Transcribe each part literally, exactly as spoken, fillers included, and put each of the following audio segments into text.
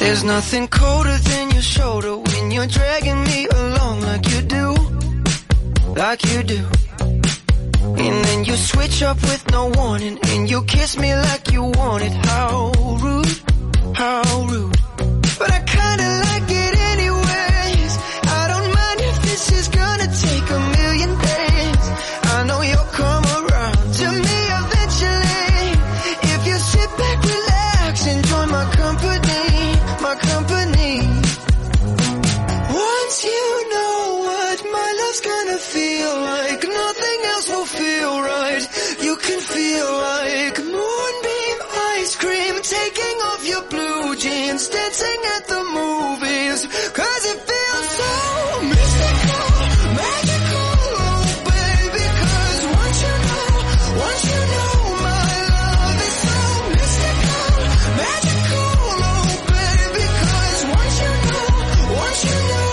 There's nothing colder than your shoulder when you're dragging me along like you do, like you do. And then you switch up with no warning, and you kiss me like you want it. How rude, how rude. But I kinda like it anyways. I don't mind if this is gonna take a million days. I know you'll come around to me eventually. If you sit back, relax, and join my company, my company. Once you know what my love's gonna feel like, nothing else will feel right. You can feel like moonbeam ice cream, taking off your blue jeans, dancing at the movies, 'cause it feels so mystical, magical, oh baby. 'Cause once you know, once you know my love is so mystical, magical, oh baby. 'Cause once you know, once you know,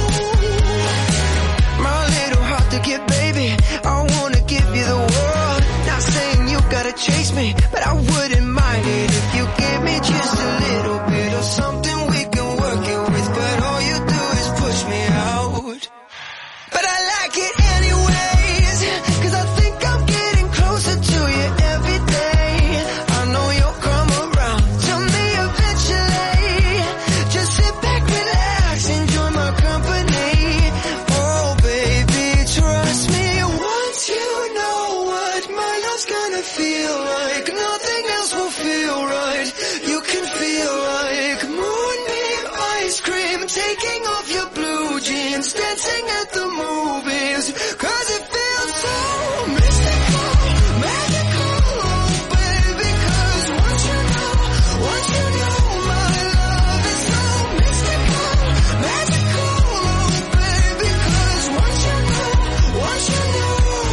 my little heart to get, baby, I wanna give you the world. Not saying you gotta chase me, but I wouldn't mind it if you give me just a little bit of something we can work it with. But all you do is push me out. But I like it anyways, 'cause I think I'm getting closer to you every day. I know you'll come around to me eventually. Just sit back, relax, enjoy my company. Oh baby, trust me. Once you know what my love's gonna feel like, nothing else will feel right. You can feel like moonbeam ice cream, taking off your blue jeans, dancing at the movies, 'cause it feels so mystical, magical, oh baby. 'Cause once you know, once you know my love is so mystical, magical, oh baby. 'Cause once you know, once you know.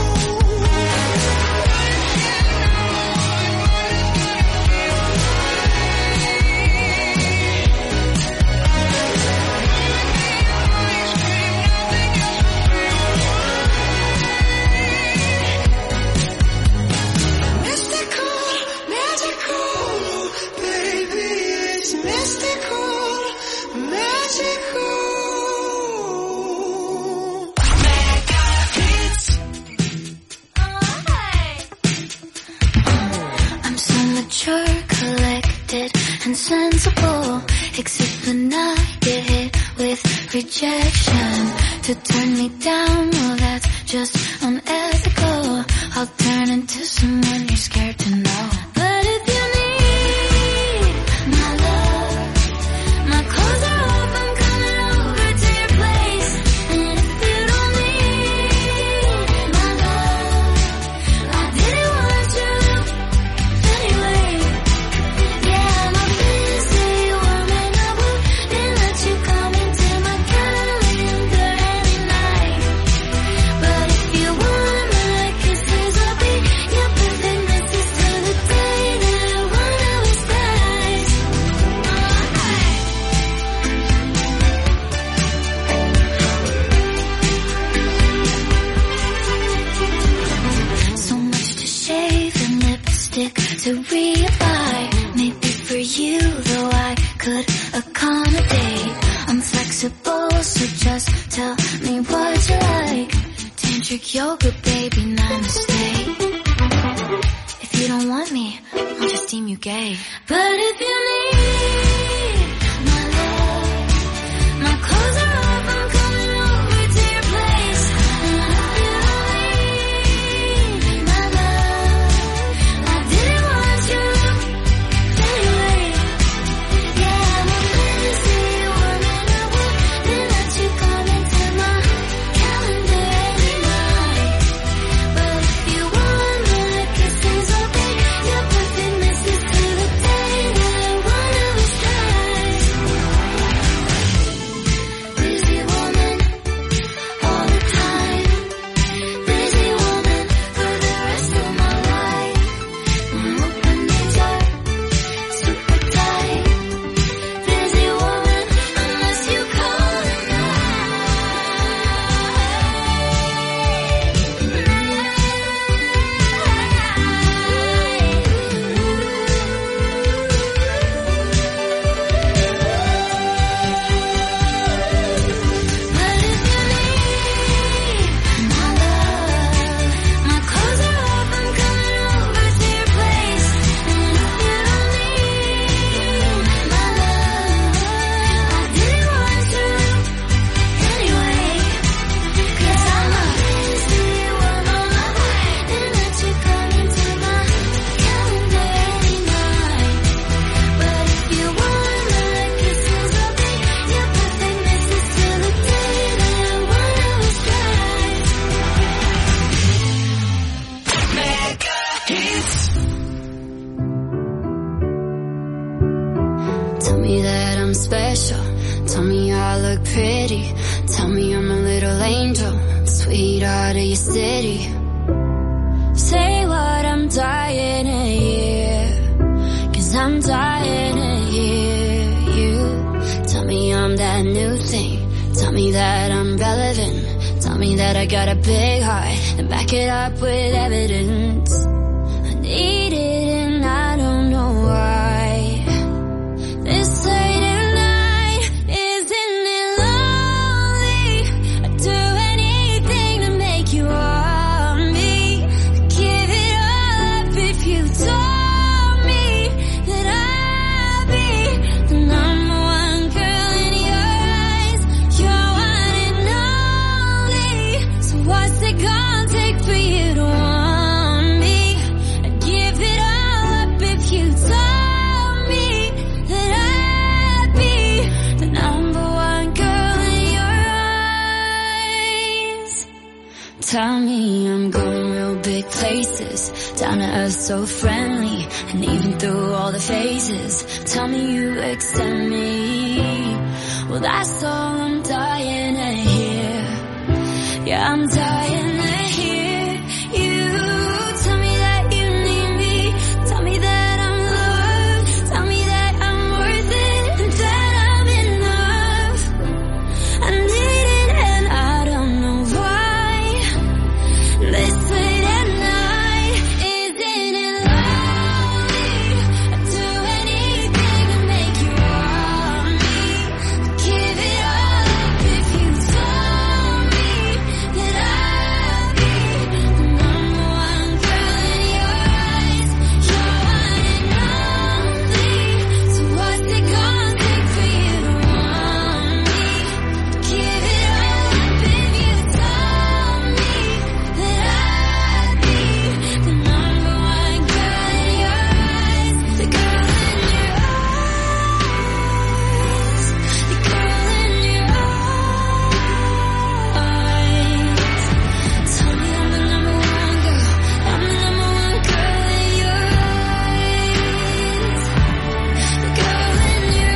Mystical, magical, baby, it's mystical, magical. Mega hits. I'm so mature, collected, and sensible. Except when I get hit with rejection. To turn me down, well that's just unethical. I'll turn into someone you're scared to know. But if you need my love, my clothes are off, I'm coming over to your place. And if you don't need my love, I didn't want you anyway. Yeah, I'm a busy woman, I wouldn't let you come into my calendar any night. But if you want my kisses, I'll be your perfect missus till the day that one of us dies. So much to shave and lipstick to reapply. Maybe for you, though I could accommodate. I'm flexible, so just tell me what you like. Tantric yoga, baby, namaste. If you don't want me, I'll just deem you gay. But if you need my love, my clothes are off, I'm coming over to your place. And if you don't need my love, I didn't want you anyway. Yeah, I'm a busy woman, I wouldn't let you come into my calendar any night. But if you want my kisses, I'll be your perfect missus till the day that one of us dies. Hits. Tell me that I'm special. Tell me I look pretty. Tell me I'm a little angel, sweetheart of your city. Say what I'm dying to hear, 'cause I'm dying to hear you. Tell me I'm that new thing. Tell me that I'm relevant. Tell me that I got a big heart and back it up with evidence. I need it and I don't know why. This late at night, isn't it lonely? I'd do anything to make you want me. I'd give it all up if you told me that I'd be the number one girl in your eyes. You're one and only. So what's it gonna take for you to want me? I'd give it all up if you told me that I'd be the number one girl in your eyes. Tell me I'm going real big places, down to earth so friendly, and even through all the phases, tell me you accept me. Well, that's all I'm dying to hear. Yeah, I'm dying to hear you. Tell me that you need me. Tell me that I'm loved. Tell me that I'm worth it and that I'm enough. I need it and I don't know why. This late at night, isn't it lonely? I'd do anything to make you want me. I'd give it all up if you told me that I'd be the number one girl in your eyes. You're one and only. So what's it gonna take for you to want me? I'd give it all up if you told me that I'd be the number one girl in your eyes. The girl in your eyes. The girl in your eyes. Tell me I'm the number one girl. I'm the number one girl in your eyes. The girl in your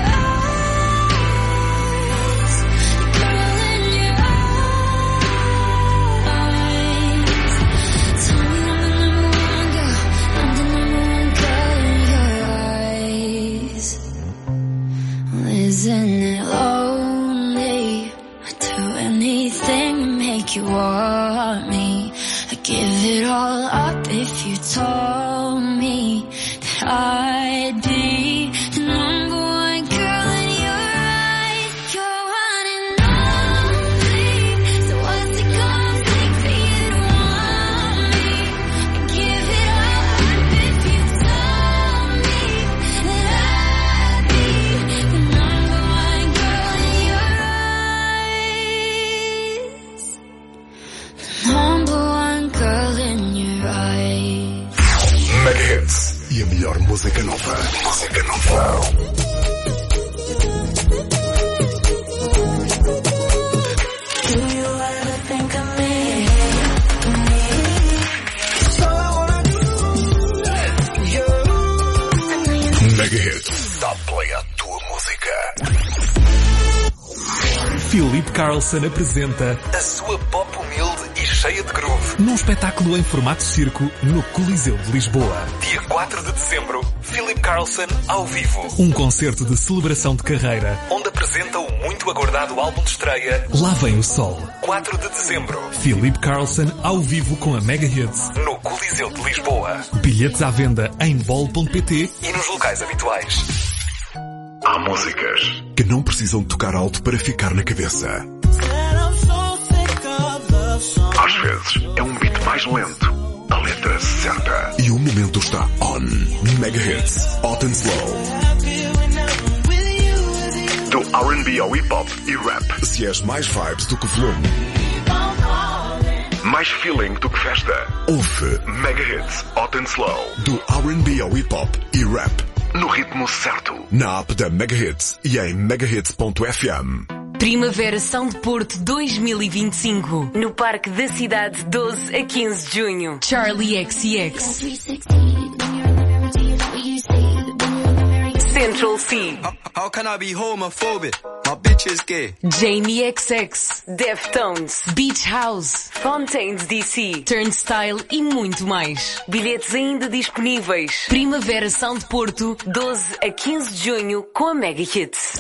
eyes. The girl in your eyes. Tell me I'm the number one girl. I'm the number one girl in your eyes. Well, isn't it lonely? I'd do anything to make you want me. I'd give it all up if you told me that I'd be the number one girl in your eyes. You're one and only. So what's it gonna take for you to want me? I'd give it all up if you told me that I'd be the number one girl in your eyes. The number one girl in your eyes. Mega Hits e a melhor música nova. Música nova. Do you ever think of me? Mega Hits dá play à tua música. Filipe Carlson apresenta a sua pop humilde e cheia de groove num espetáculo em formato circo no Coliseu de Lisboa. Dia quatro de dezembro, Filipe Carlson ao vivo. Um concerto de celebração de carreira, onde apresenta o muito aguardado álbum de estreia Lá Vem o Sol. quatro de dezembro, Filipe Carlson ao vivo com a Mega Hits no Coliseu de Lisboa. Bilhetes à venda em bol ponto pt e nos locais habituais. Há músicas que não precisam tocar alto para ficar na cabeça. Às vezes é um beat mais lento, a letra certa e o momento está on. Mega Hits, Hot and Slow. Do R and B ao hip hop e rap. Se és mais vibes do que volume, mais feeling do que festa, ouve Mega Hits, Hot and Slow. Do R and B ao hip hop e rap. No ritmo certo. Na app da Mega Hits e em mega hits ponto f m. Primavera São de Porto dois mil e vinte e cinco. No Parque da Cidade, doze a quinze de junho. Charlie X C X. Central C. How, how can I be homophobic? My bitch is gay. Jamie X X. Deftones. Beach House. Fontaines D C. Turnstile e muito mais. Bilhetes ainda disponíveis. Primavera São de Porto, doze a quinze de junho com a Mega Hits.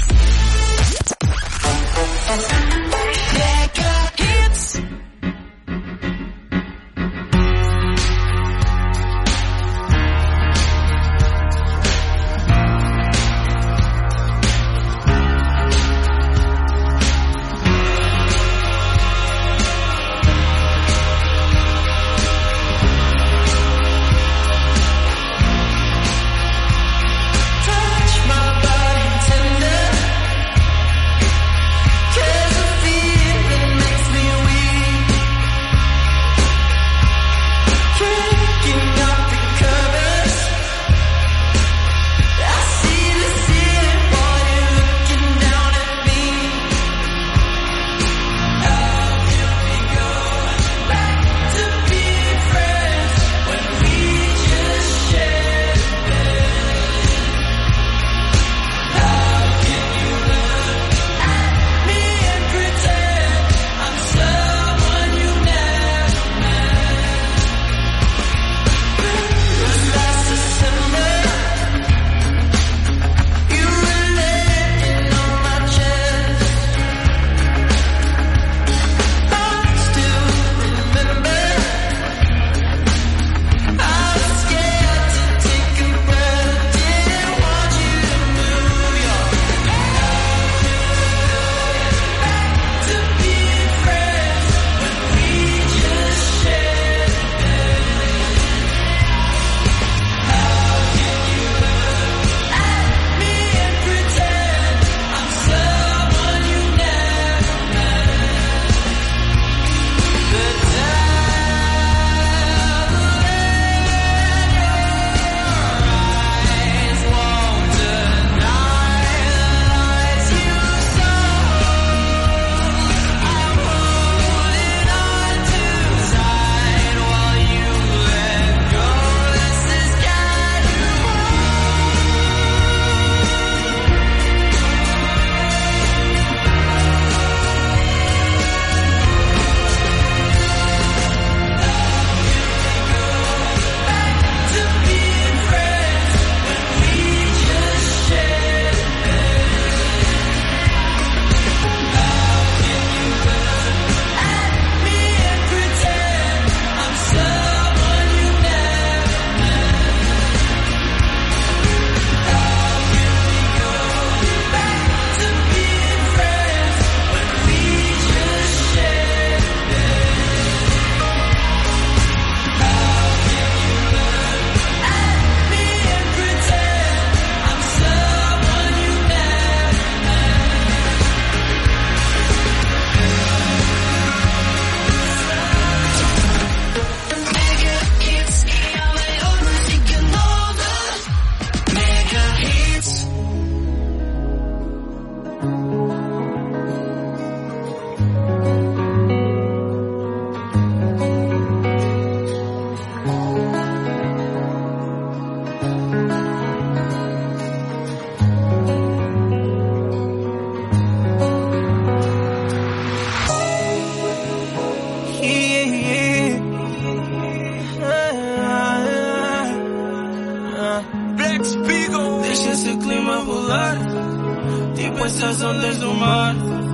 essas ondas do mar.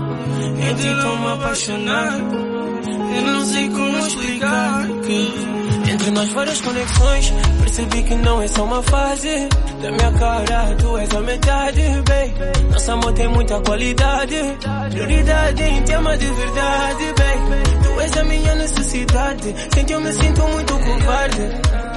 Entre tão apaixonado, eu não sei como explicar que entre nós várias conexões, percebi que não é só uma fase. Da minha cara, tu és a metade, baby. Nosso amor tem muita qualidade, prioridade em tema de verdade, baby. Tu és a minha necessidade, sem ti eu me sinto muito covarde.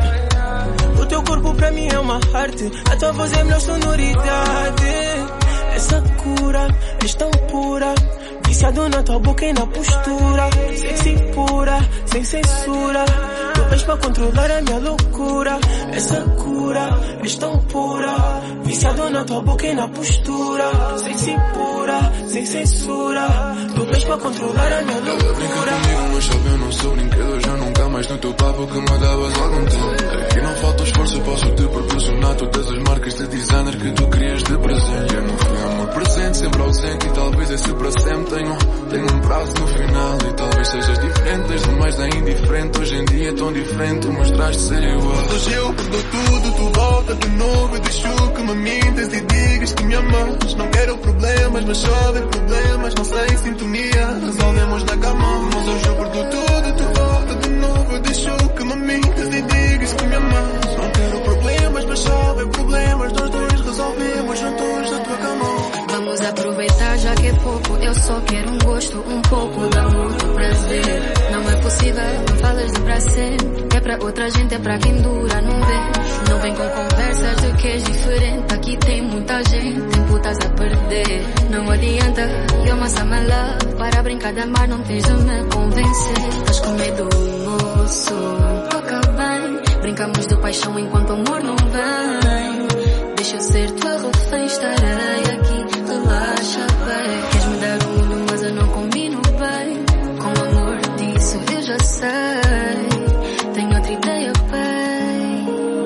O teu corpo pra mim é uma arte, a tua voz é minha sonoridade. Essa cura, és tão pura, viciado na tua boca e na postura. Sexy pura, sem censura, Tu vens para controlar a minha loucura. Essa cura, és tão pura. Viciado na tua boca e na postura. Sem cintura, sem censura. Tu vens para controlar a minha loucura. Brinca comigo, mas sabe eu não sou brinquedo. Já nunca mais no teu papo que me davas algum tempo. Aqui não falta esforço, posso te proporcionar todas as marcas de designer que tu querias de presente. Eu não fui amor presente, sempre ausente. E talvez esse para sempre tenha, tenha um prazo no final. E talvez sejas diferente, desde mais da indiferente. Hoje em dia é tão diferente, tu mostraste ser igual. Hoje eu perdo tudo, tu volta de novo. Eu deixo que me mintas e digas que me amas. Não quero problemas, mas só de problemas. Não sei, sintonia, resolvemos na cama. Mas hoje eu perdo tudo, tu volta de novo. Eu deixo que me mintas e digas que me amas. Não quero problemas, mas só de problemas. Nós dois resolvemos juntos na tua cama. Vamos aproveitar já que é pouco. Eu só quero um gosto, um pouco de muito prazer. Não é possível, não falas de pra sempre. É pra outra gente, é pra quem dura, não vê. Não vem com conversas de que és diferente. Aqui tem muita gente, tempo estás a perder. Não adianta, eu massa my love. Para brincar de amar não tens de me convencer. Estás com medo, moço, toca bem. Brincamos de paixão enquanto o amor não vem. Deixa eu ser tua refém, estarei aqui, relaxa bem. Queres me dar o mundo mas eu não combino bem. Com amor disso eu já sei. Tenho outra ideia bem.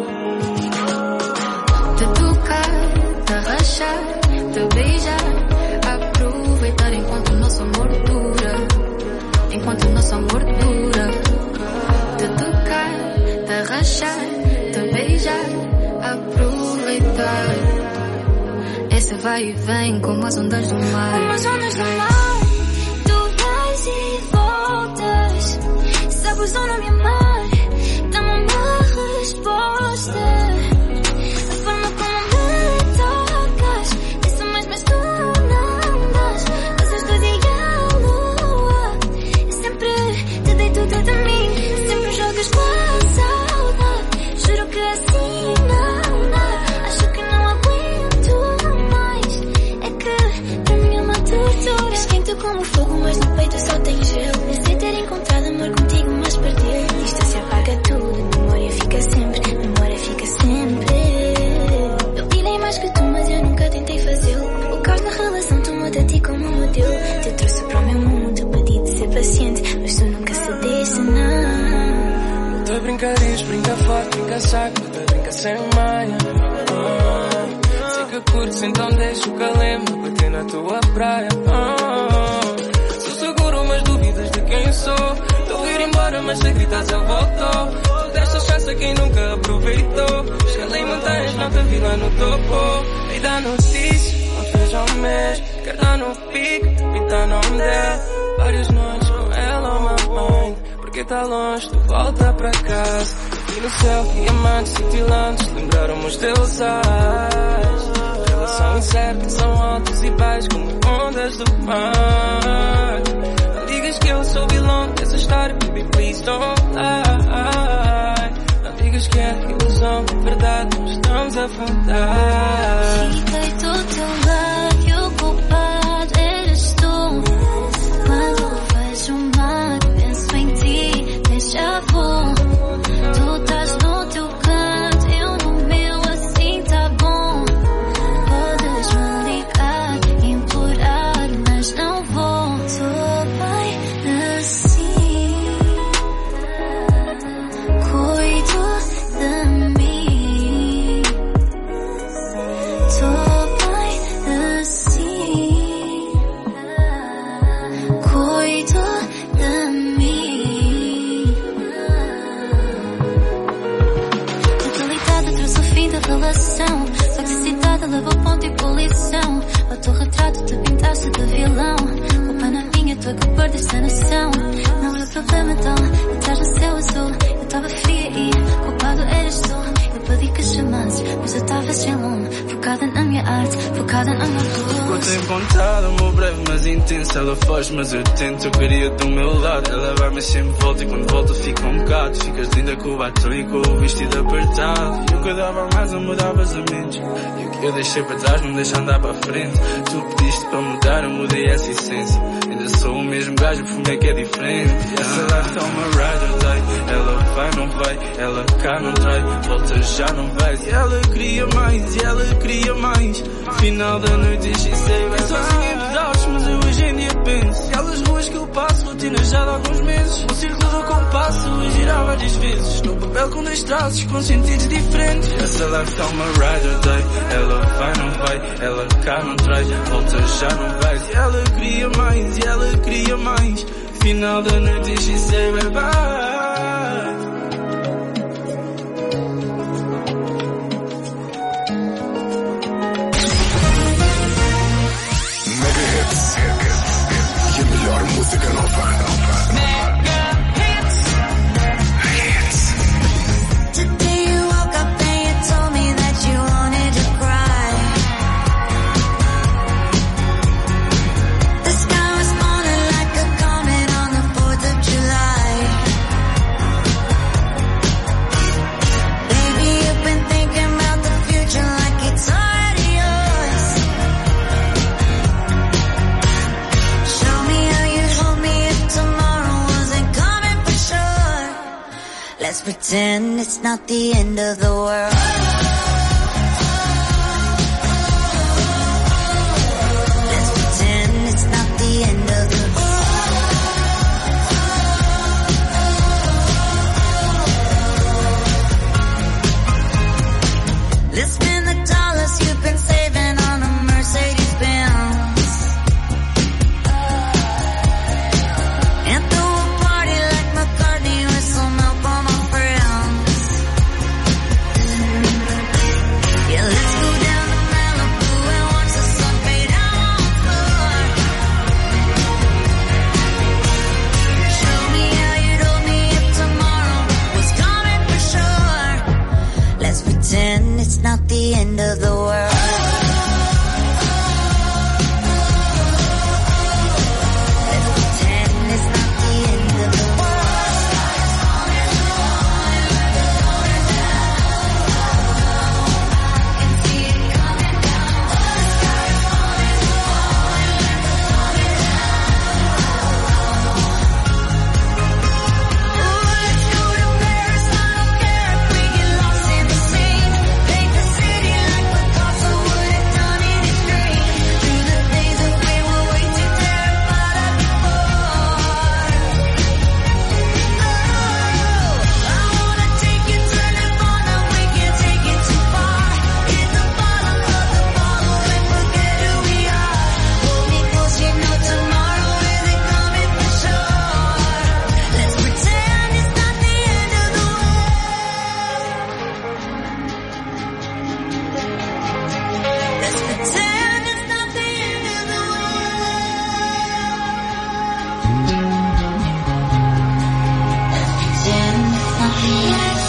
Te tocar, te arrachar, te beijar. Aproveitar enquanto o nosso amor dura. Enquanto o nosso amor dura. Te tocar, te arrachar, te beijar. Aproveitar. Essa vai e vem como as ondas do mar. Como as ondas do mar. Tu vais e voltas. Sabes ou não me amar. Dá-me uma resposta. A forma como me tocas. Penso mais, mas tu não das. Passas do dia à lua. Eu sempre te dei tudo de mim. Sempre jogas com a saudade. Juro que assim não dá. Acho que não aguento mais. É que pra mim é uma tortura. Esquento como fogo, mas no peito só tem gelo. Nem sei ter encontrado amor contigo, mas perder. Distância apaga tudo, memória fica sempre. Memória fica sempre. Eu virei mais que tu, mas eu nunca tentei fazê-lo. O caos da relação toma-te a ti como um modelo. Te trouxe para o meu mundo, pedi de ser paciente, mas tu nunca cedeste, não. Te brincares, brinca forte, brinca saco. Te brinca sem maia. Ah, sei que curtes, então deixa o calema bater na tua praia. Ah, sou seguro, mas duvidas de quem sou. Estou a ir embora, mas se gritas eu volto. Tu deste chance a quem nunca aproveitou. Escalei montanhas, não te vi lá no topo. Dei da notícia, não te vejo ao mês. Quer dar no pique, pinta nome dela. Várias noites com ela on my mind. Porque tá longe, tu volta pra casa. Aqui no céu, diamantes cintilantes. Lembraram-me os teus ais. Relação incerta, são altos e baixos como ondas do mar. Não digas que eu sou vilão dessa história, baby, please don't lie. Não digas que é ilusão, é verdade, nós estamos a afundar. Fiquei do teu lado e o culpado eres tu. Quando vejo o mar, penso em ti, déjà vu. Tu estás no teu canto, eu no meu, assim tá bom. Podes me ligar, implorar, mas não vou. Tô bem assim. Cuido de mim. Tô bem assim. Cuido de mim. Brutalidade trouxe o fim da relação. Toxicidade levou ponto e poluição. Autorretrato te pintaste de vilão. Culpa na minha, tu é que perdeste a noção. Não é problema então, estás no céu azul. Eu tava fria e culpado eres tu. Eu pedi que chamasses, mas eu tava sem lume. Focada na minha arte, focada na minha luz. Ficou contada, meu breve mas intenso. Ela foge mas eu tento, eu queria do meu lado. Ela vai mas sempre volta e quando volta fica um bocado. Ficas linda com o batom e com o vestido apertado. Eu cuidava mais, não mudavas a mente. E o que eu deixei para trás não deixa andar para frente. Tu pediste para mudar, eu mudei essa essência. Ainda sou o mesmo gajo, o fundo é que é diferente. Essa life é uma ride or die. Ela vai, não vai, ela cá não trai. Volta já não vai. E ela queria mais, e ela queria mais. Final da noite e she say bye. Sozinho em pedaços, mas eu hoje em dia penso. Aquelas ruas que eu passo, rotina já de alguns meses. O círculo do compasso eu girar várias vezes. No papel com dois traços, com sentidos diferentes. Essa life é uma ride or die. Ela vai, não vai, ela cá não trai. Volta já não vai. E ela queria mais, e ela queria mais. Final da noite e she say bye bye. E a melhor música nova. Mega Hits. Hits. Today you woke up and you told me that you wanted to cry. The sky was falling like a comet on the fourth of July. Baby, you've been thinking about the future like it's already yours. Show me how you'd hold me if tomorrow wasn't coming for sure. Let's pretend it's not the end of the world. Let's pretend it's not the end of the world. Let's spend the dollars you've been saving on a Mercedes Benz. And throw a party like McCartney with some help from my friends. Yeah, let's go down to Malibu and watch the sun fade out on the floor. Show me how you'd hold me if tomorrow was coming for sure. Let's pretend it's not the end of the world. Let's pretend it's not the end of the world. Let's go to Paris, I don't care if we get lost in the scene. Paint the city like Picasso would have done in his dream. Through the days that we were way too terrified of before. Oh, I wanna take you to Nirvana, we can't take it too far. Hit the bottom of the bottle and forget who we are. Hold me close, you know tomorrow isn't coming for sure. Let's pretend it's not the end of the world. Let's pretend it's not the end of the world. Let's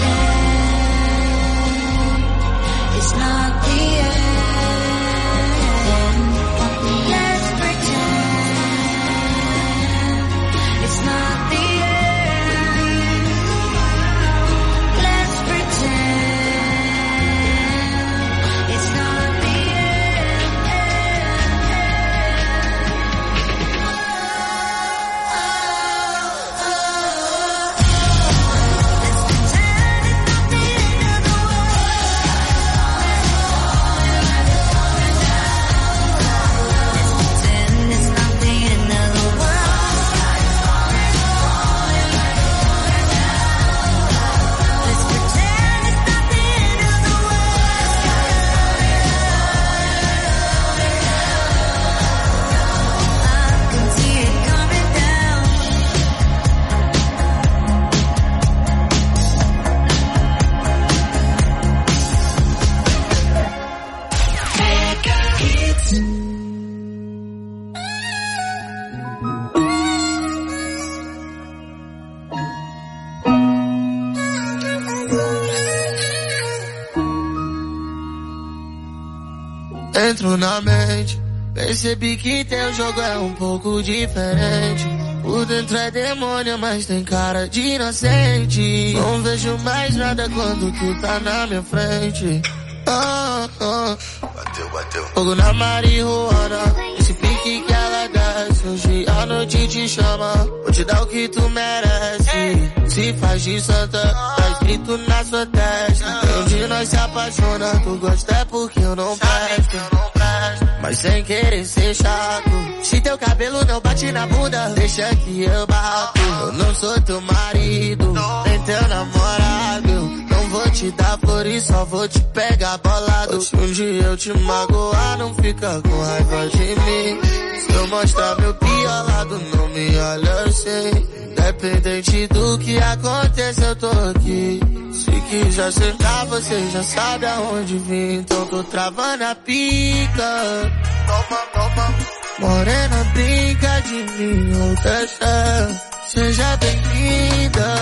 pretend it's not the end. Let's pretend it's not the end. Let's pretend it's not the Entro na mente, Percebi que teu jogo é um pouco diferente. Por dentro é demônio, mas tem cara de inocente. Não vejo mais nada quando tu tá na minha frente. Oh, oh. Bateu, bateu. Fogo na marihuana, esse pique que ela desce. Hoje a noite te chama, vou te dar o que tu merece. Se faz de santa, tá escrito na sua testa. E onde nós se apaixona, tu gosta é porque eu não presto. Mas sem querer ser chato, se teu cabelo não bate na bunda, deixa que eu bato. Eu não sou teu marido, nem teu namorado. Não vou te dar flores, só vou te pegar bolado. Se um dia eu te magoar, não fica com raiva de mim. Se eu mostrar meu pior lado, não me olha assim. Independente do que aconteça, eu tô aqui. Se quiser sentar, você já sabe aonde vim. Então tô travando a pica. Toma, toma. Morena, brinca de mim ou deixa. Seja bem-vinda.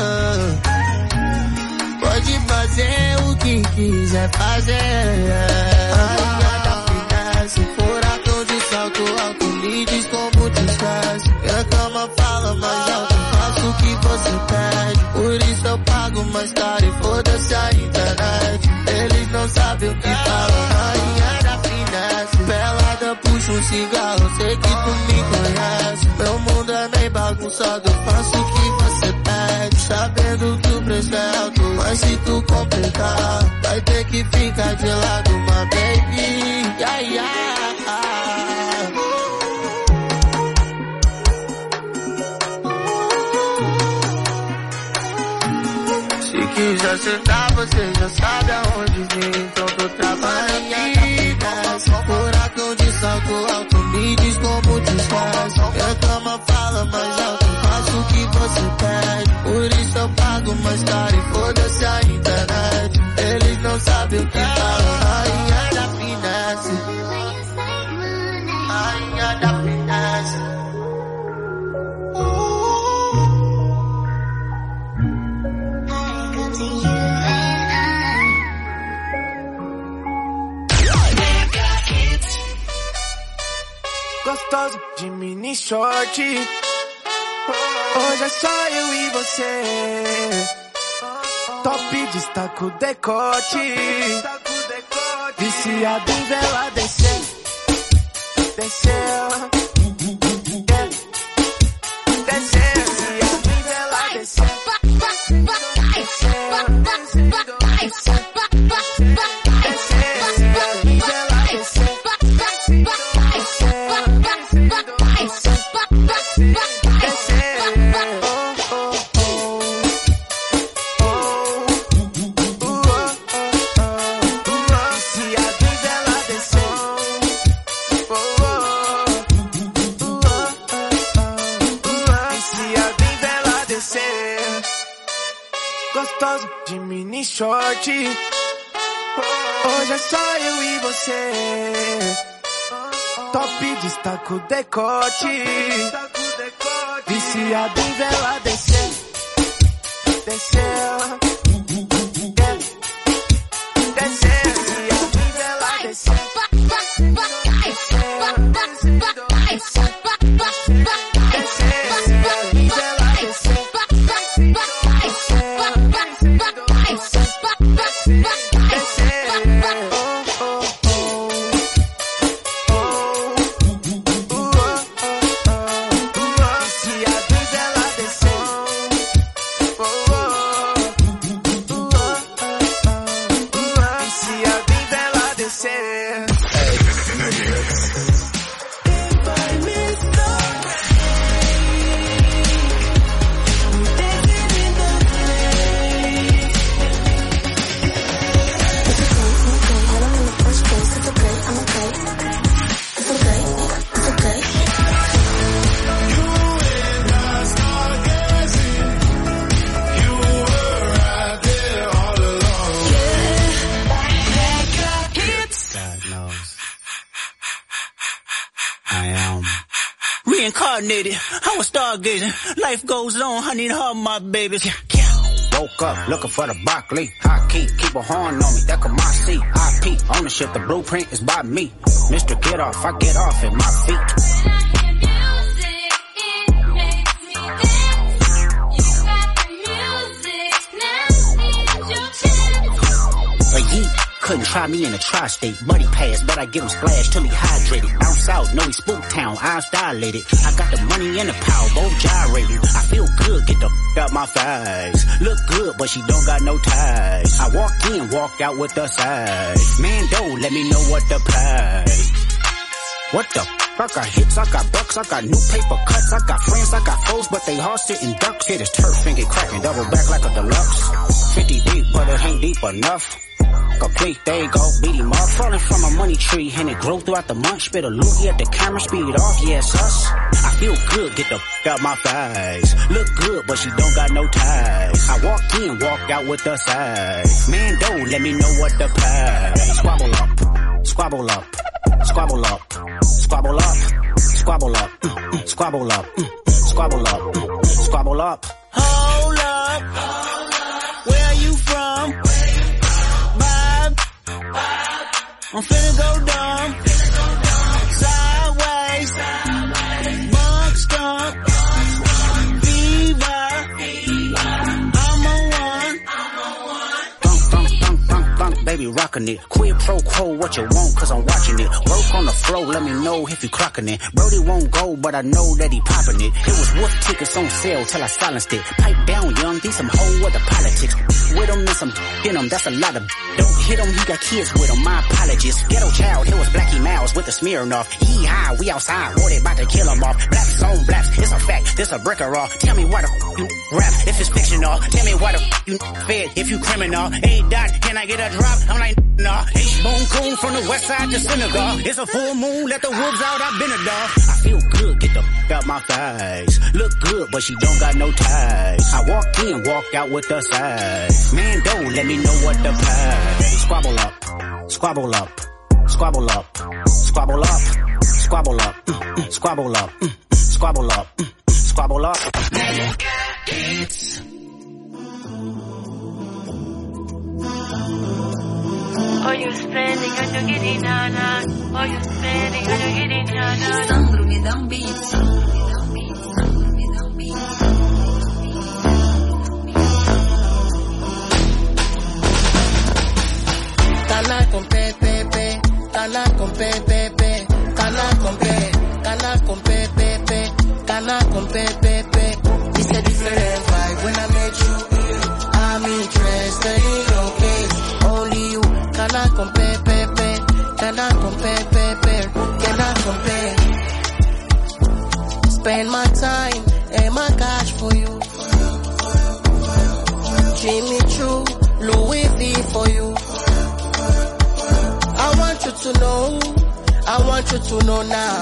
Pode fazer o que quiser fazer. Rainha da finesse, furacão de salto alto, me diz como te esquece. Minha cama fala mais alto, faço o que você pede. Por isso eu pago mais caro e foda-se a internet. Eles não sabem o que falam, rainha da finesse. Pelada, puxa um cigarro, sei que tu me conhece. Meu mundo é meio bagunçado, eu faço o que você pede. Sabendo que o preço é alto, mas se tu complicar, vai ter que ficar de lado, my baby. Yeah, yeah. Se quiser sentar, você já sabe aonde vim. Então tô trabalhando aqui. Furacão de salto alto, me diz como te esquece. Minha cama fala mais alto, faço o que você pede. Por isso eu pago mais caro e foda-se a internet. Eles não sabem o que falam, rainha da finesse. Rainha da finesse. Gostoso de mini short, hoje é só eu e você. Top destaca o decote, viciado em vela descer, desceu, desceu, viciado em vela descer, desceu, gostoso de mini short, hoje é só eu e você. Top destaca o decote, viciado em vela descer, desceu, desceu, viciado em vela descer, reincarnated. I was stargazing. Life goes on. I need her, my babies. Yeah, yeah. woke up looking for the broccoli. High key, keep a horn on me, that could my seat. I P, ownership, the blueprint is by me. Mister Get Off, I get off at my feet. A yeet couldn't try me in a tri-state. Buddy pass, but I give him splash till he hydrated. Down south, know he spook town, eyes dilated. I got the money and the power, both gyrating. I feel good, get the f*** out my thighs. Look good, but she don't got no ties. I walked in, walked out with the size. Man, don't let me know what the price. What the f***? I got hits, I got bucks, I got new paper cuts. I got friends, I got foes, but they all sitting ducks. Hit his turf and get cracking, double back like a deluxe. fifty deep, but it ain't deep enough. Complete, there you go, beat him up. Falling from a money tree, and it grew throughout the month. Spit a loogie at the camera, speed off, yes, us. I feel good, get the f*** out my thighs. Look good, but she don't got no ties. I walked in, walked out with the size. Man, don't let me know what the price. Squabble up, squabble up, squabble up, squabble up, squabble up, mm, mm, squabble up, mm, mm, squabble up, mm, squabble up. Hold up, where are you from? I'm finna go dumb, sideways, bunk stump, fever, I'm on one. Thunk, thunk, thunk, thunk, thunk, baby rockin' it. Quid pro quo, what you want, cause I'm watching it. Work on the flow, let me know if you clocking it. Brody won't go, but I know that he popping it. It was wolf tickets on sale till I silenced it. Pipe down, young, these some whole other politics. With him and some in him, that's a lot of. Don't hit him, he got kids with him, my apologies. Ghetto child, here was Blackie Mouse with the Smirnoff. He high, we outside, war they about to kill him off. Blacks on blacks, it's a fact, this a brick or raw. Tell me why the f you rap if it's fictional. Tell me why the f you fed if you criminal. Hey Dot, can I get a drop? I'm like, nah. H-Bone Coon from the west side to Senegal. It's a full moon, let the wolves out, I've been a dog. I feel good, get the f out my thighs. Look good, but she don't got no ties. I walked in, walked out with the size. Man, don't let me know what the price. Squabble up, squabble up, squabble up, squabble up, squabble up, mm, mm, squabble up, mm, mm, squabble up, mm, mm, squabble up. Oh, you spending on your giddy nana. Oh, you spending on your giddy nana. Sandro me dá um beat, Sandro me dá um beat, Sandro me dá um beat. Cana con pepepe, cana con pepepe, cana con pe, cana con pepepe, cana con pepepe. It's a different vibe when I met you. I'm interested in your case, only you. Cana con pepepe, cana con pepepe, cana con pe. Spend my time and my cash for you. Jimmy Choo, Louis V for you. I want you to know, I want you to know now.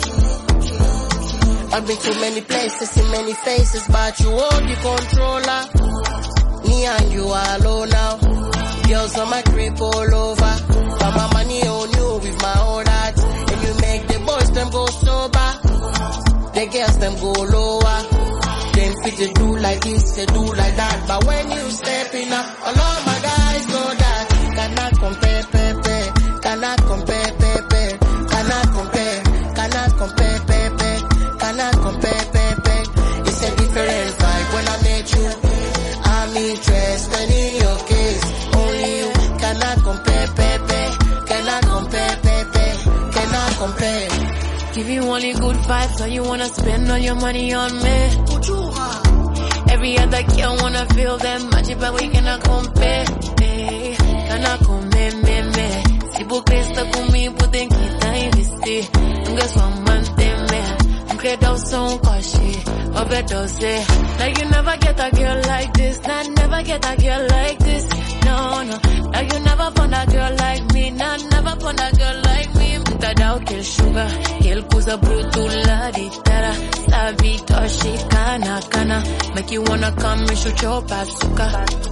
I've been to many places, in many faces, but you hold the controller. Me and you are alone now. Girls on my crib all over. Got my money on you with my own heart. And you make the boys them go sober. The girls them go lower. Them fit they do like this, they do like that. But when you stepping up, all of my guys know that. Cannot compare, pepe. Cannot compare, pepe. Cannot compare, cannot compare, pepe. Cannot compare, pepe. It's a different vibe when I met you. I'm interested in your case. Only you cannot compare, pepe. Cannot compare, pepe. Cannot compare. Give you only good vibes, so you wanna spend all your money on me. Every other girl wanna feel them magic, but we cannot compare. Hey, cannot compare, me, me. Si vous cresta comigo, podem quitar e vestir. Nunca sua manteme. Nunca dá o som, coche. Overdose. Now you never get a girl like this. Nah, never get a girl like this. No, no. Now you never found a girl like me. Nah, never found a girl like me. Puta dá aquele sugar. Aquele coisa brutula de terra. Sabe, toshi, cana, cana. Make you wanna come and shoot your bazooka.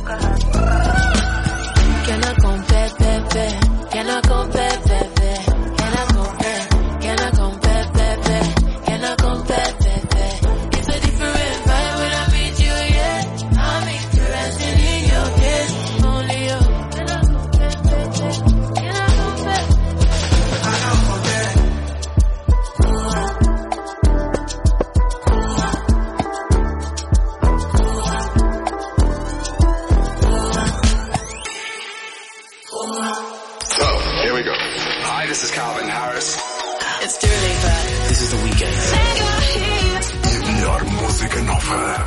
Can I compare, pepe? Can I compare, pepe? Can I compare? Can I compare, pepe? Can I compare, pepe? It's a different vibe when I meet you, yeah. I'm interested This is Calvin Harris. It's Dua Lipa. This is The Weeknd. E a melhor música nova.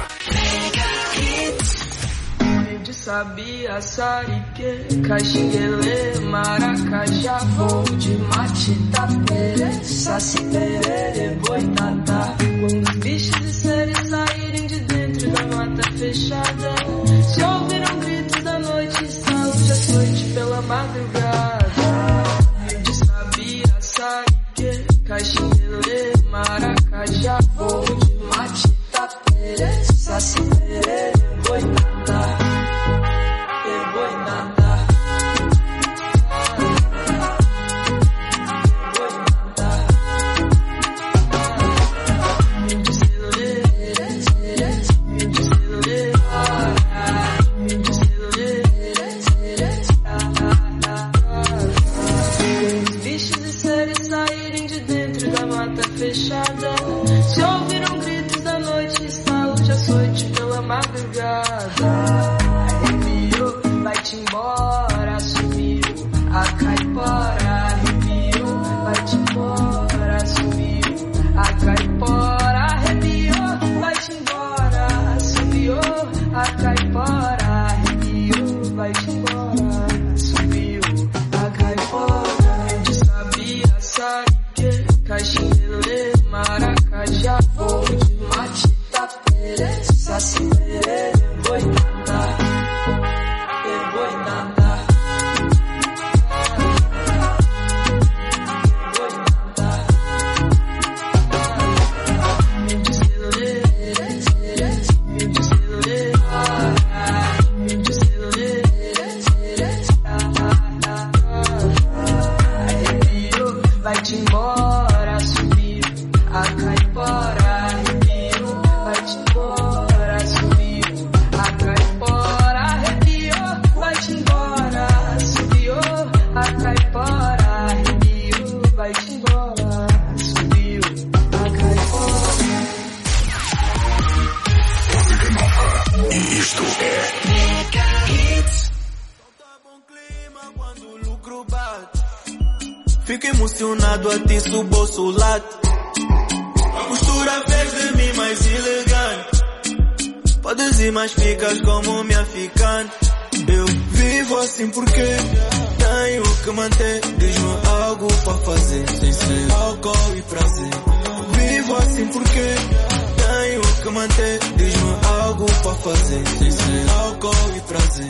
Sabia, Sarique, Caxinguele, Maracajá, vou de Matita, Pere, Saci, Perere, Boitatá. Quando os bichos de série saírem de dentro da mata fechada, se ouviram gritos da noite, saúde à noite pela madrugada. De Sabia, Sarique, Caxinguele, Maracajá, vou de Matita, Pere, Saci, Perere, Boitatá. Fechada, se ouviram gritos da noite, saúde açoite pela madrugada. Arrepiou, vai-te embora, sumiu a caipora. Arrepiou, vai-te embora, sumiu a caipora. Arrepiou, vai-te embora, sumiu a caipora. Arrepiou, vai-te embora, sumiu a caipora. De Sabia, Sarique, Caxinguele, Maracajá, vou de Matita, Pere, Saci, Perere, Boitatá, Boitatá. Arrepiou, vai-te embora, sumiu a caipora. Arrepiou, vai-te embora, sumiu a caipora. Arrepiou, vai-te embora, sumiu a caipora. Arrepiou, vai-te embora, sumiu a caipora. Música nova. E isto é Mega Hits. Solta bom clima quando o lucro bate. Fico emocionado a ti, subo o solado. A postura fez de mim mais elegante. Podes ir, mas ficas como minha ficante. Eu vivo assim porque tenho que manter. Diz-me algo para fazer, sem ser álcool e prazer. Vivo assim porque tenho que manter. Diz-me algo para fazer, sem ser álcool e prazer.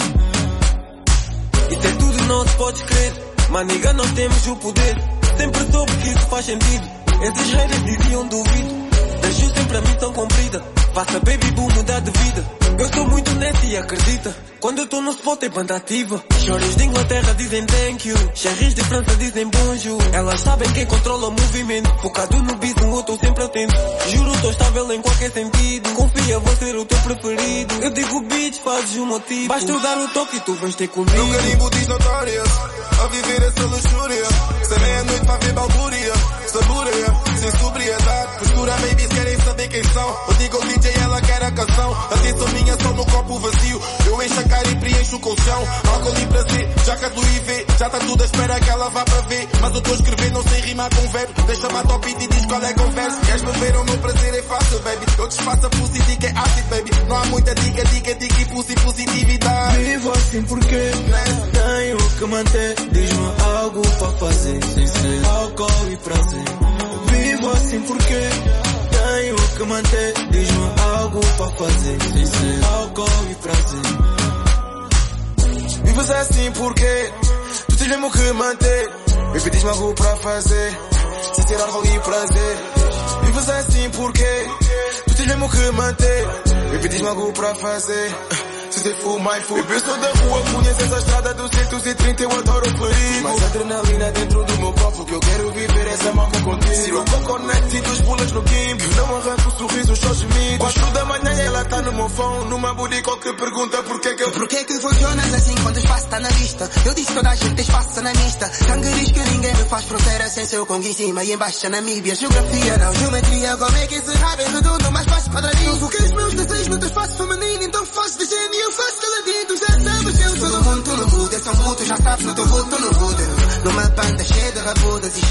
E tem tudo nosso, podes crer. Maniga, nós temos o poder. Sempre soube que isso faz sentido. Esses haters diziam duvido. Deixo sempre a mim tão comprida. Faça baby boom mudar de vida. Eu sou muito honesto e acredita. Quando eu tô no spot é banda ativa. Choros de Inglaterra dizem thank you. Cherries de França dizem bonjour. Elas sabem quem controla o movimento. Focado no beat, eu tô sempre atento. Juro, tô estável em qualquer sentido. Confia, vou ser o teu preferido. Eu digo bitch, fazes o motivo. Basta eu dar o toque e tu vais ter comigo. No carimbo diz notórias, a viver essa luxúria. Se meia-noite vai ver balbúria. Saboreia, sem sobriedade. Postura, babies querem saber quem são. Eu digo ao D J, ela quer a canção. Atenção minha, só no copo vazio. Eu encho a cara e preencho o colchão. Álcool e prazer, já que a Louis vê. Já tá tudo à espera que ela vá para ver. Mas eu tô a escrever, não sei rimar com verbo. Deixa-me a top e diz qual é a conversa. Queres me ver ou meu prazer é fácil, baby. Eu desfaço a pussy, diga é ácido, baby. Não há muita dica, dica, dica e pussy, positividade. Vivo assim porque tenho que manter. Diz-me algo para fazer, sem ser álcool e prazer. Vivo assim porque tenho que manter. Diz-me algo para fazer, sem ser álcool e prazer. Vives assim porque tu tens mesmo que manter. Baby, diz-me algo para fazer, sem ser álcool e prazer. Vives assim porque tu tens mesmo que manter. Baby, diz-me algo para fazer, se ser full mindful. Eu penso da rua, conheço essa estrada do cento e trinta, eu adoro o perigo. Mais adrenalina dentro do meu copo, que eu quero viver essa marca contigo. Se eu conecto e dos bullets no gimp, não arranco sorrisos, só gemidos. Quatro da manhã ela tá no meu phone, numa booty que pergunta porquê que eu... Porquê que funcionas assim quando o espaço tá na vista? Eu disse toda a gente tem espaço na mista. Sangue diz que ninguém me faz fronteira sem seu Congo em cima e embaixo Namíbia. Geografia não, geometria, como é que se rabe redondo, mais fácil quadradinho. Foquei os meus desejos no teu espaço feminino, então faço de gênio, eu faço caladinho, já sabes que eu sou do mundo, tu no mudo, eu sou puto, já sabes no teu vulto, no mudo. Numa banda cheia de rabudas e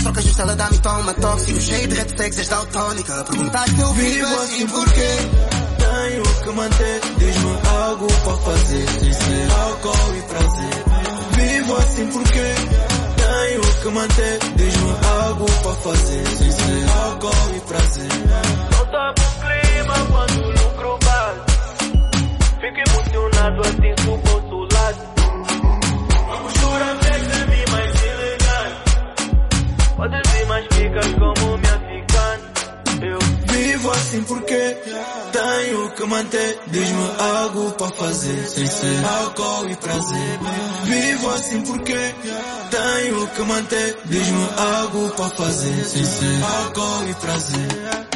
troca justa, ela dá-me toma tóxico. Cheio de red flags, és daltónica. Perguntaste eu vivo assim porquê? Tenho que manter, diz-me algo para fazer, sem ser álcool e prazer. Vivo assim porquê? Tenho que manter, diz-me algo para fazer, sem ser álcool e prazer. Não topa o clima quando o lucro bate. Fico emocionado assim, subo do lado. Uma postura fez de mim mais elegante. Podes vir, mas ficas como me africano. Eu vivo assim porque tenho que manter, diz-me algo para fazer, sem ser álcool e prazer. Vivo assim porque tenho que manter, diz-me algo para fazer, sem ser álcool e prazer.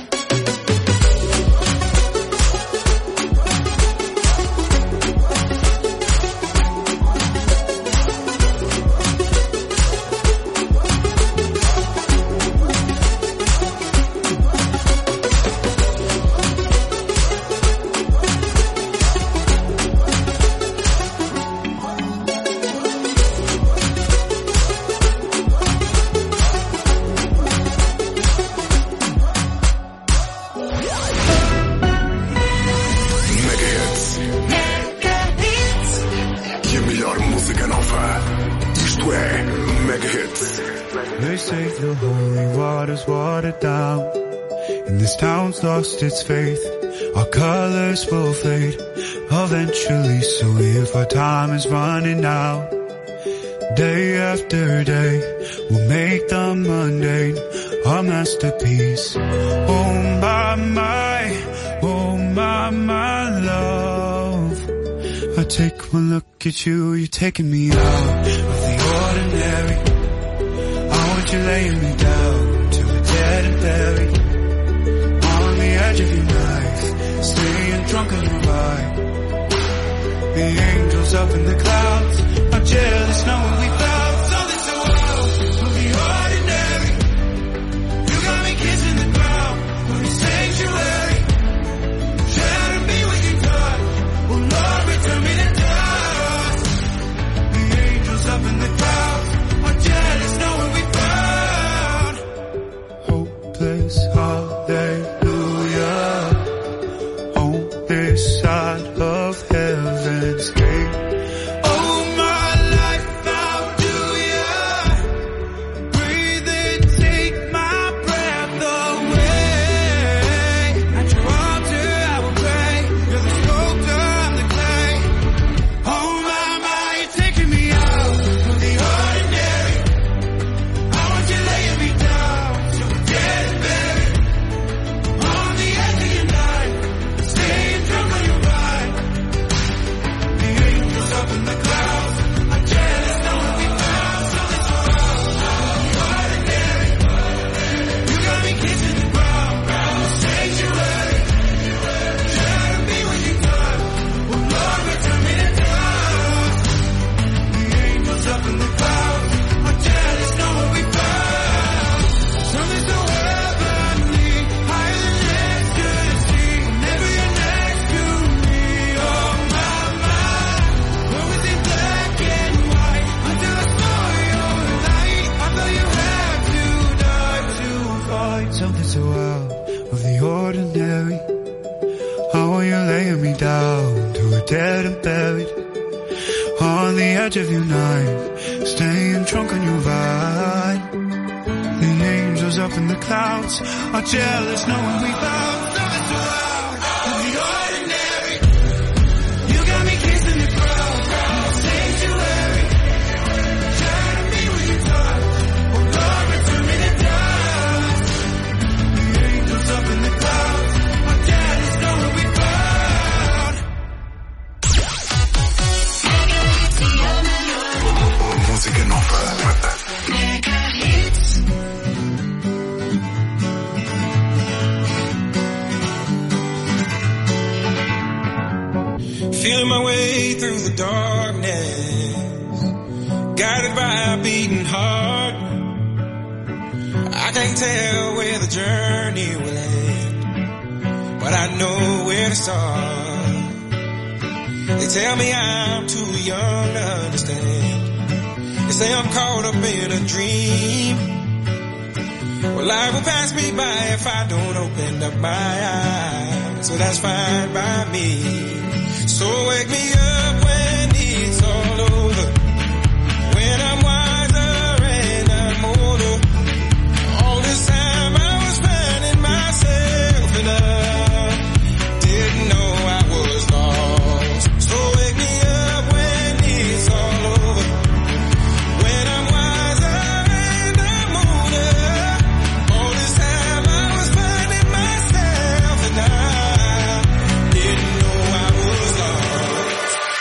Lost its faith, our colors will fade eventually. So if our time is running out, day after day, we'll make the mundane our masterpiece. Oh my, my, oh my, my love. I take one look at you, you're taking me out of the ordinary. I want you laying me down to the dead and buried. Edge of your knife, staying drunk on your ride. The angels up in the clouds are jealous knowing we found something so wild of the ordinary. You got me kissing the ground from the sanctuary. Shadow me with your God. Oh Lord, return me to dust. The angels up in the clouds are jealous knowing we found hopeless holiday. Side of heaven's gate. Oh, my life, how do ya breathe and take my breath away? At your altar I will pray. You're the sculptor, I'm the clay. Oh my, my, you're taking me out of the ordinary. I want you laying me down to the dead and buried. On the edge of your night, staying drunk on your ride. The angels up in the clouds are jealous knowing we found something so wild. The ordinary. You got me kissing the ground from the sanctuary. Shadow me when you done. Oh Lord, return me to dust. The angels up in the clouds are jealous knowing we found something so heavenly, higher than ecstasy. Whenever you're next to me, oh my, my. What was in black and white until I saw your light? I thought you had to die to find something so out of the ordinary. How are you laying me down to a dead and buried? On the edge of your knife, staying drunk on your ride. The angels up in the clouds are jealous knowing we found something so out of the ordinary. You got me kissing the ground from the sanctuary. Shadow me when you touch. Oh Lord, return me to dust. The angels up in the clouds are jealous knowing we found. Música nova. Feeling my way through the darkness, guided by a beating heart. I can't tell where the journey will end, but I know where to start. They tell me I'm too young to understand. They say I'm caught up in a dream, Well, life will pass me by if I don't open up my eyes. So that's fine by me. So wake me up when it's all over. When I'm wiser and I'm older. All this time I was finding myself and I didn't know I was lost. So wake me up when it's all over. When I'm wiser and I'm older. All this time I was finding myself and I didn't know I was lost.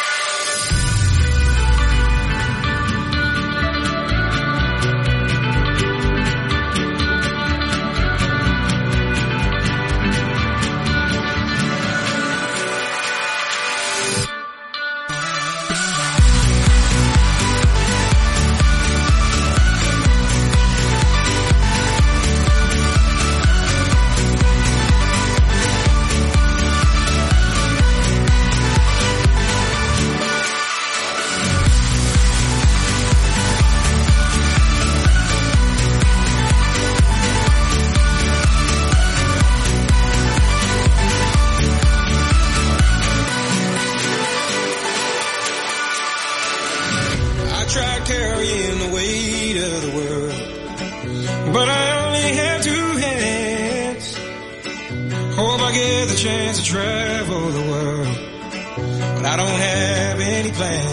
I tried carrying the weight of the world, but I only have two hands. Hope I get the chance to travel the world, but I don't have any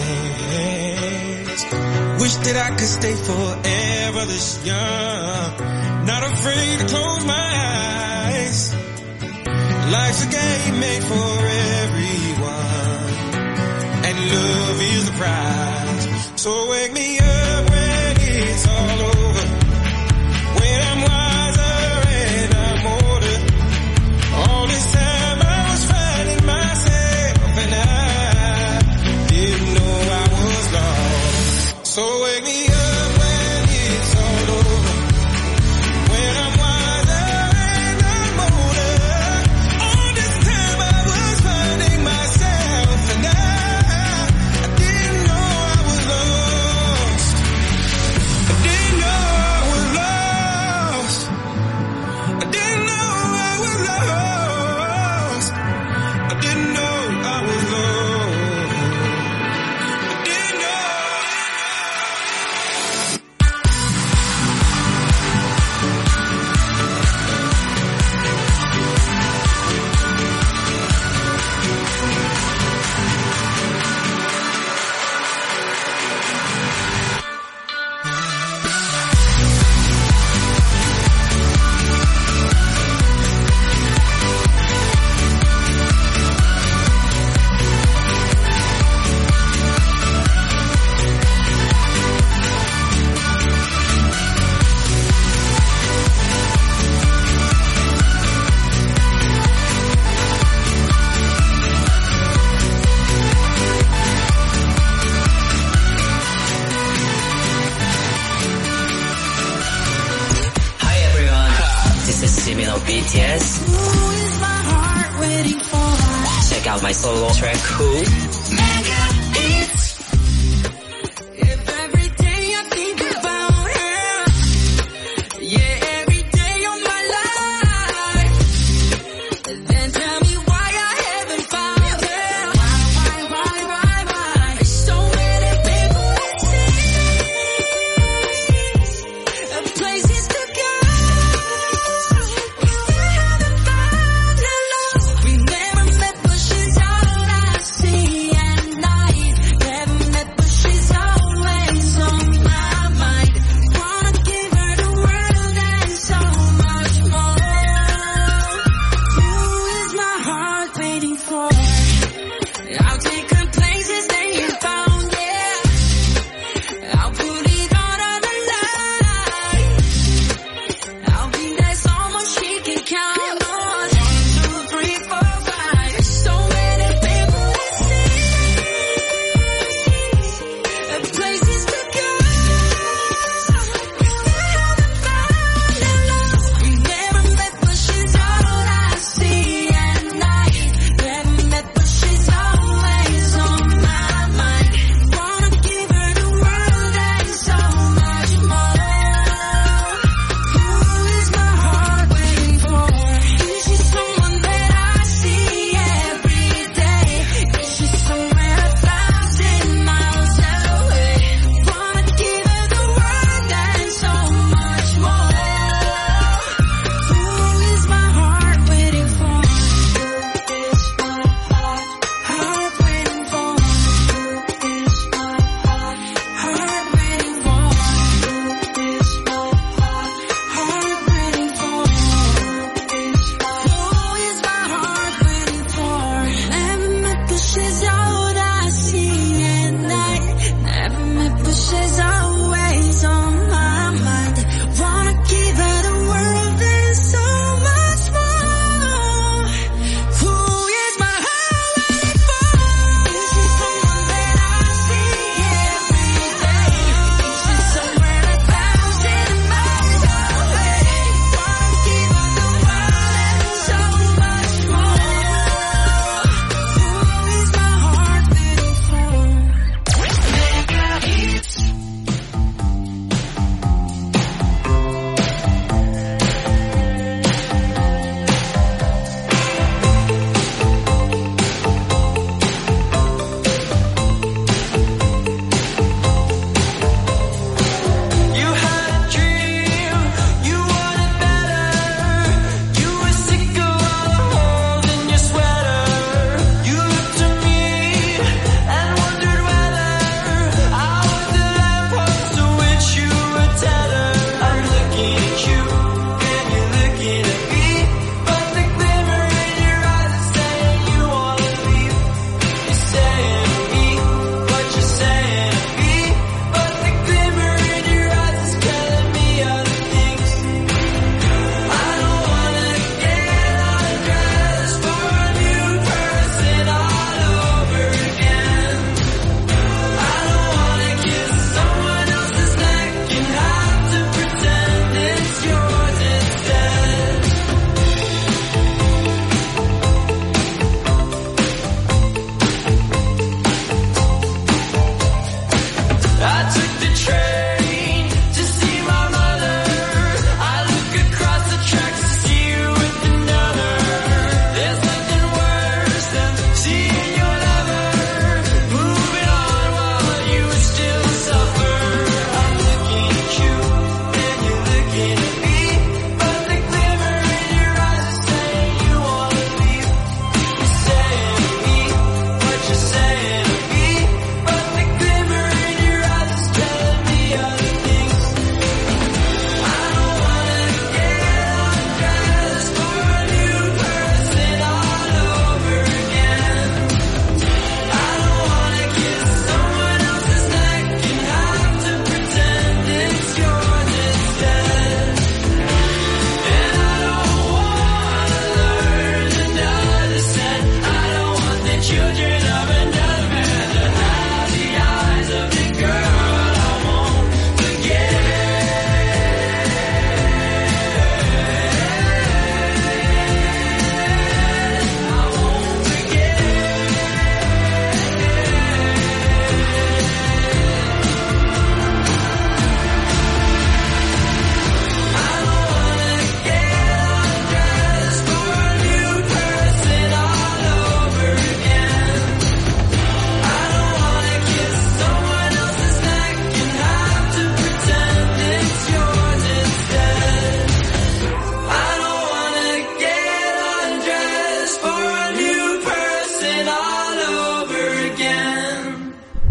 plans. Wish that I could stay forever this young, not afraid to close my eyes. Life's a game made for everyone, and love is the prize. So wake me up when it's all over. When I'm wiser and I'm older. All this time I was finding myself and I didn't know I was lost. So wake me up when it's all over. When I'm wiser and I'm older. All this time I was finding myself and I I didn't know I was lost. I didn't know I was lost. I didn't know I was lost. I didn't know I was lost. I didn't know. Hi everyone, this is Jimin of B T S. Check out my solo track Who. See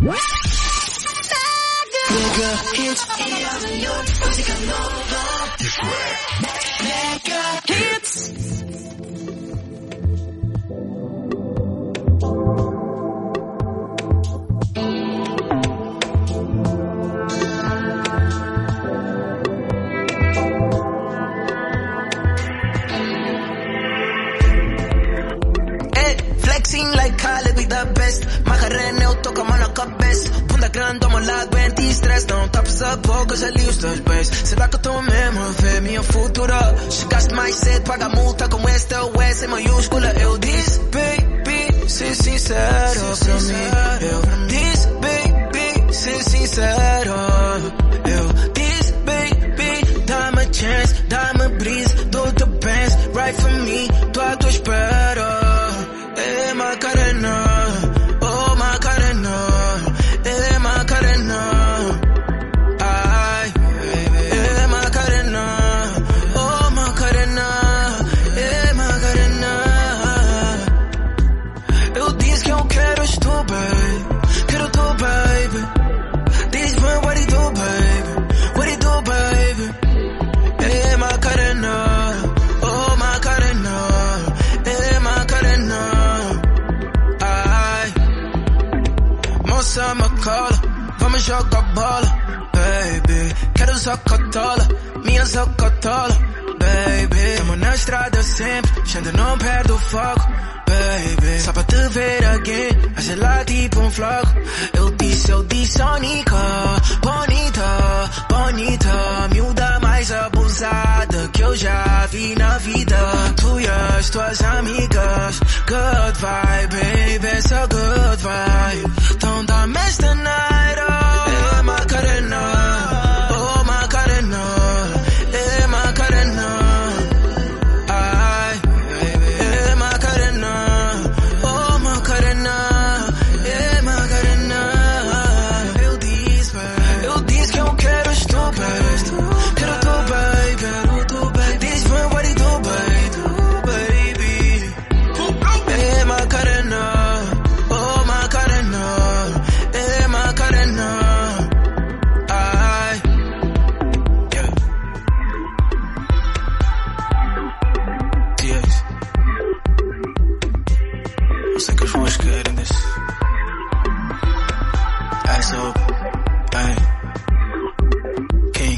Mega hits. Isto é Mega hits. Flexing like Khaled, we the best. Macarena, eu toco a mão na cabeça. Bunda grande, ao meu lado, anti-stress. Não tapas a boca, já li os teus bens. Será que eu tô mesmo a ver minha futura? Chegaste mais cedo, paga a multa com esta ou essa em maiúscula. Eu disse, baby, ser sincero pra mim. Eu disse, baby, ser sincero. Eu disse, baby, dá-me a chance, dá-me a brisa. Do-te a best, right for me, tô à tua espera. Eh Macarena, oh Macarena, eh Macarena, ai, eh Macarena, oh Macarena, eh Macarena. Eu disse que eu quero tu, baby, quero tu, baby. Diz-me what you do, baby, what you do, baby. Eh Macarena, oh Macarena, eh Macarena. Moça me cola, vamos jogar bola, baby. Quero socotola, minha socotola, baby. Tamo na estrada sempre, gente não perde o foco, baby. Só pra te ver again, a gelar tipo um floco. Eu disse, eu disse, Sonica, bonita, bonita. Miúda mais abusada que eu já vi na vida. Tu e as tuas amigas, good vibe, baby, it's a good vibe. Então dá-me esta night, oh, eh, Macarena, oh Macarena, eh Macarena, ai, eh Macarena, oh Macarena, eh Macarena. Eu disse, eu disse que eu quero tu, baby, quero tu, baby, quero tu, baby. Diz-me what you do, baby, baby. Eh Macarena, oh Macarena, eh Macarena, ai, yeah. Dias, eu sei que os bons querem desse. Eyes up, ay, King.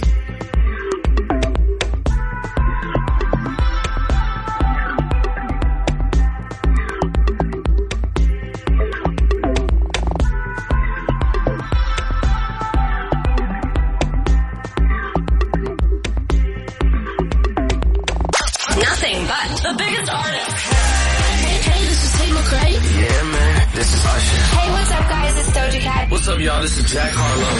Nothing but the biggest artist. Hey, this is Tate McRae. Yeah, man, this is Usher. Hey, what's up, guys? It's Doja Cat. What's up, y'all? This is Jack Harlow.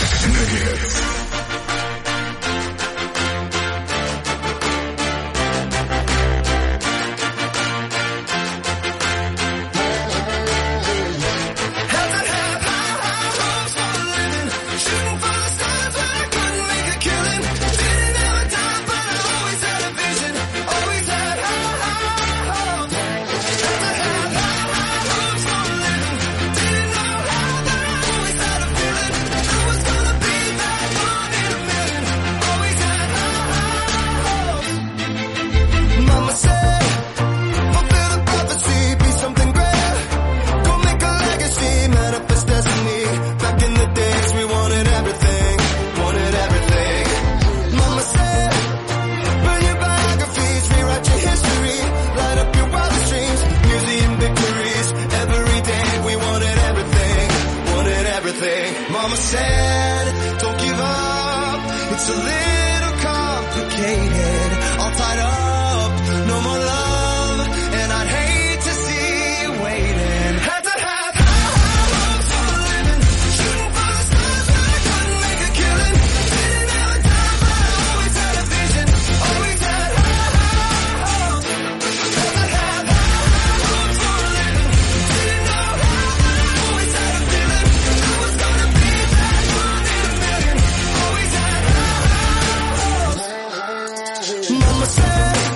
Mama said, fulfill the prophecy, be something great. Go make a legacy, manifest destiny. Back in the days we wanted everything, wanted everything. Mama said, burn your biographies, rewrite your history. Light up your wildest dreams, museum victories. Every day we wanted everything, wanted everything. Mama said, don't give up, it's a little complicated. All tied up, no more love, and I'd hate to see you waiting. Had to have high, high hopes for a living, shooting for the stars, but I couldn't make a killing. Didn't have a time, but I always had a vision, always had high, high hopes. Had to have high, high hopes for a living, didn't know how, but I always had a feeling I was gonna be that one in a million. Always had high, high hopes. Mama said,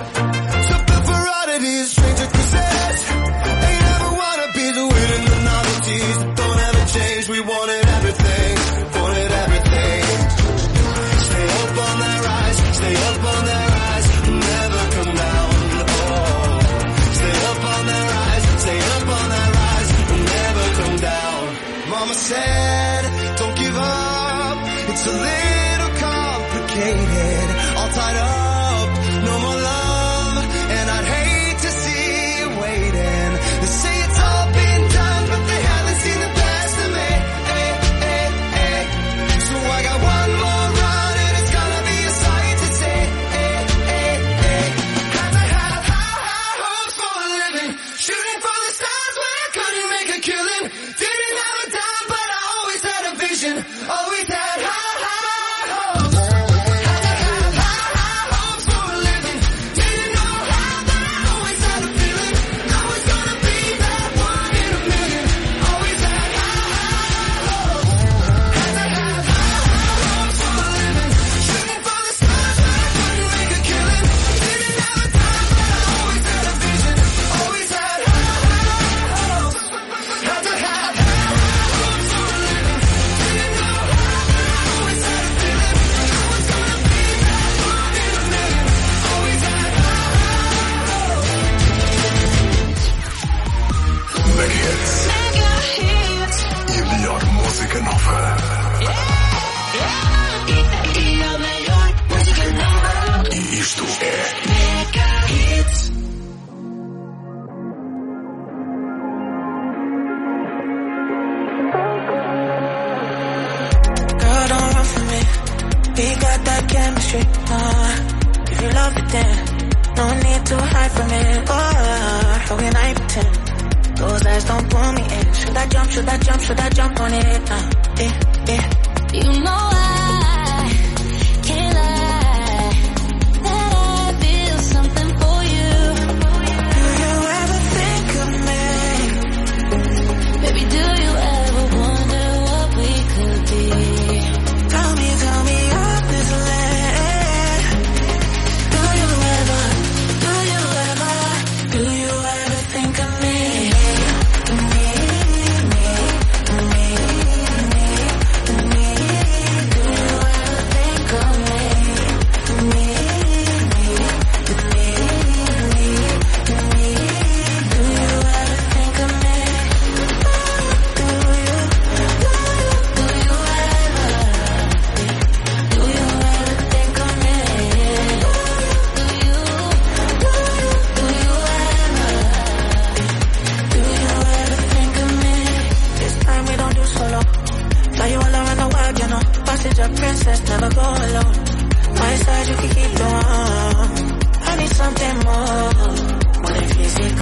It's a little complicated, all tied up, no more love, and I'd hate to see you waiting. They say it's all been done, but they haven't seen the best of me. Hey, hey, hey. So I got one more run, and it's gonna be a sight to see. Hey, hey, hey. Had to have high, high hopes for a living, shooting for the stars when I couldn't make a killing. Didn't have a dime, but I always had a vision, always had high, high hopes. Had to have high, high hopes for a living. Didn't know how, but I always had a feeling I was gonna be that one in a million. Always had high, high hopes. Had to have high, high hopes for a living, shooting for the stars when I couldn't make a killing. Didn't have a dime, but I always had a vision, always had high, high hopes. Had to have high, high hopes for a living. Didn't know how, but I always had a feeling I was gonna be that one in a million. Always had high, high hopes. Mega Hits. E a melhor música nova. E a melhor música nova. E isto é Mega Hits. Girl, don't run from me. We got that chemistry. Uh, if you love it, then no need to hide from it. Oh, how can I pretend? Those eyes don't pull me in. Should I jump? Should I jump? Should I jump on it? Uh, yeah, yeah. You know I can't lie that I feel something for you. Do you ever think of me? Baby, do you ever wonder what we could be? Tell me, tell me honestly. Do you ever, do you ever, do you ever think of me? Me, me, me, me, me. Do you ever think of me? Me, me, me, me, me. Do you ever think of me? Do you, do you, do you ever? Do you ever think of me? Do you, do you, do you ever? Do you ever think of me? This time we don't do solo. Fly you all around the world, you know. Passenger princess, never go alone. My side you can keep going. I need something more. More than physical.